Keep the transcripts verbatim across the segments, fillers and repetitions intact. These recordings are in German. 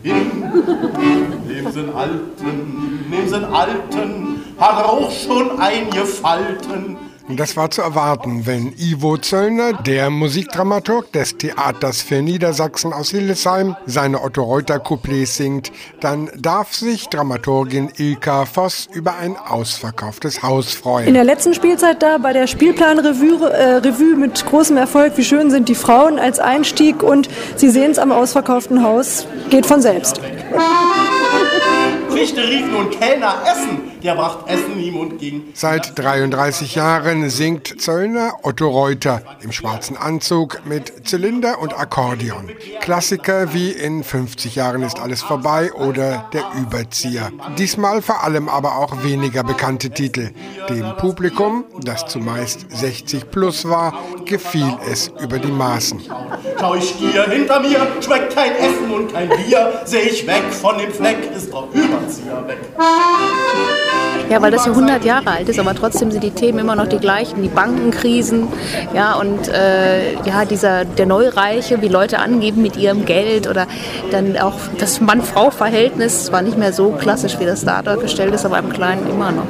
hin. Nehmen Sie einen Alten, nehmen Sie einen Alten, hat er auch schon eingefalten. Das war zu erwarten, wenn Ivo Zöllner, der Musikdramaturg des Theaters für Niedersachsen aus Hildesheim, seine Otto-Reuter-Couplets singt, dann darf sich Dramaturgin Ilka Voss über ein ausverkauftes Haus freuen. In der letzten Spielzeit da bei der Spielplanrevue äh, Revue mit großem Erfolg, wie schön sind die Frauen als Einstieg, und Sie sehen es am ausverkauften Haus, geht von selbst. Richter rief nun Kellner Essen, der bracht Essen ihm und ging. Seit dreiunddreißig Jahren singt Zöllner Otto Reuter im schwarzen Anzug mit Zylinder und Akkordeon. Klassiker wie in fünfzig Jahren ist alles vorbei oder Der Überzieher. Diesmal vor allem aber auch weniger bekannte Titel. Dem Publikum, das zumeist sechzig plus war, gefiel es über die Maßen. Schau ich Gier hinter mir, schmeckt kein Essen und kein Bier, seh ich weg von dem Fleck, ist der Überzieher weg. Ja, weil das ja hundert Jahre alt ist, aber trotzdem sind die Themen immer noch die gleichen, die Bankenkrisen, ja, und äh, ja, dieser, der Neureiche, wie Leute angeben mit ihrem Geld, oder dann auch das Mann-Frau-Verhältnis, zwar nicht mehr so klassisch, wie das da dargestellt ist, aber im Kleinen immer noch.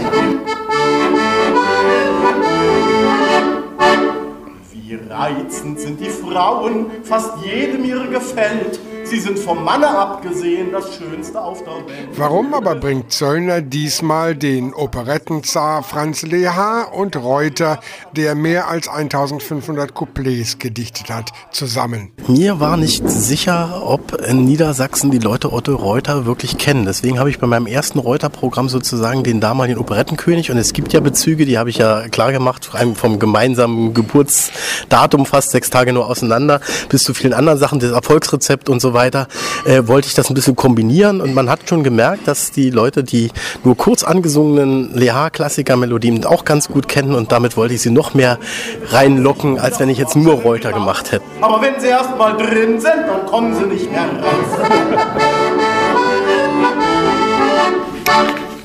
Wie reizend sind die Frauen, fast jedem ihr gefällt. Sie sind vom Manne abgesehen das Schönste auf der Welt. Warum aber bringt Zöllner diesmal den Operettenzar Franz Lehár und Reuter, der mehr als eintausendfünfhundert Couplets gedichtet hat, zusammen? Mir war nicht sicher, ob in Niedersachsen die Leute Otto Reuter wirklich kennen. Deswegen habe ich bei meinem ersten Reuter-Programm sozusagen den damaligen Operettenkönig, und es gibt ja Bezüge, die habe ich ja klar gemacht, vom gemeinsamen Geburtsdatum fast sechs Tage nur auseinander, bis zu vielen anderen Sachen, das Erfolgsrezept und so weiter. weiter, äh, wollte ich das ein bisschen kombinieren, und man hat schon gemerkt, dass die Leute die nur kurz angesungenen Lehár-Klassiker-Melodien auch ganz gut kennen, und damit wollte ich sie noch mehr reinlocken, als wenn ich jetzt nur Reuter gemacht hätte. Aber wenn sie erst mal drin sind, dann kommen sie nicht mehr raus.